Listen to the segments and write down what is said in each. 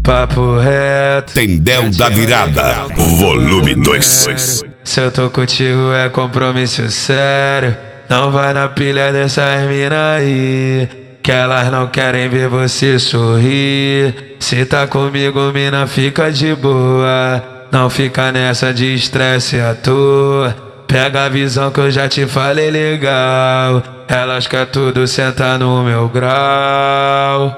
papo reto. Tendel da Virada, volume 2. Se eu tô contigo é compromisso sério. Não vai na pilha dessas mina aí, que elas não querem ver você sorrir. Se tá comigo, mina, fica de boa. Não fica nessa de estresse à toa. Pega a visão que eu já te falei legal. Elas querem tudo sentar no meu grau.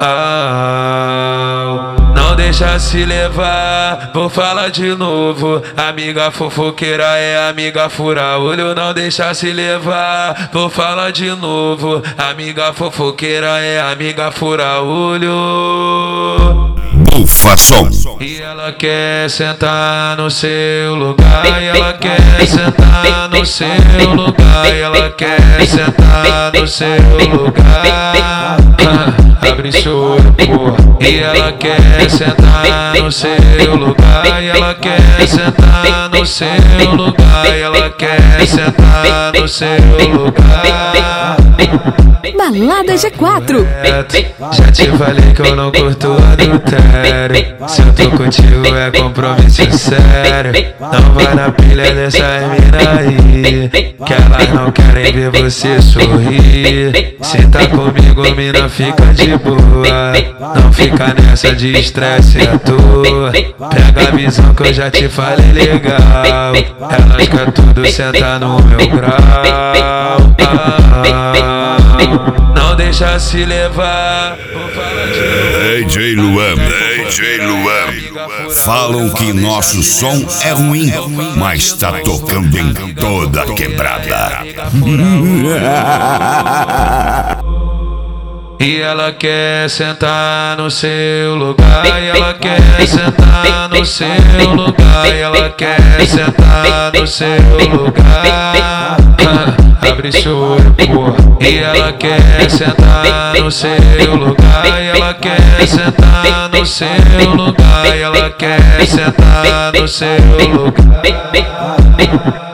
Não deixa se levar, vou falar de novo. Amiga fofoqueira é amiga fura-olho. Não deixa se levar, vou falar de novo. Amiga fofoqueira é amiga fura-olho. Bufa som. E ela quer sentar no seu lugar. E ela quer sentar no seu lugar. E ela quer sentar no seu lugar. Abre seu olho, porra. E ela quer sentar no seu lugar. E ela quer sentar no seu lugar. E ela quer sentar no seu lugar. Balada G4. Já te falei que eu não curto adultério. Se eu tô contigo é compromisso sério. Não vai na pilha dessas mina aí, que elas não querem ver você sorrir. Se tá comigo, mina, fica de boa. Não fica nessa de estresse à toa. Pega a visão que eu já te falei legal. Elas querem tudo sentar no meu grau. Não deixa se levar, vou falar de DJ Luan. Falam que nosso som é ruim, mas tá tocando em toda a quebrada. E ela quer sentar no seu lugar. E ela quer sentar no seu lugar. E ela quer sentar no seu lugar. Abre seu olho, porra. E ela quer sentar no seu lugar. E ela quer sentar no seu lugar. E ela quer sentar no seu lugar.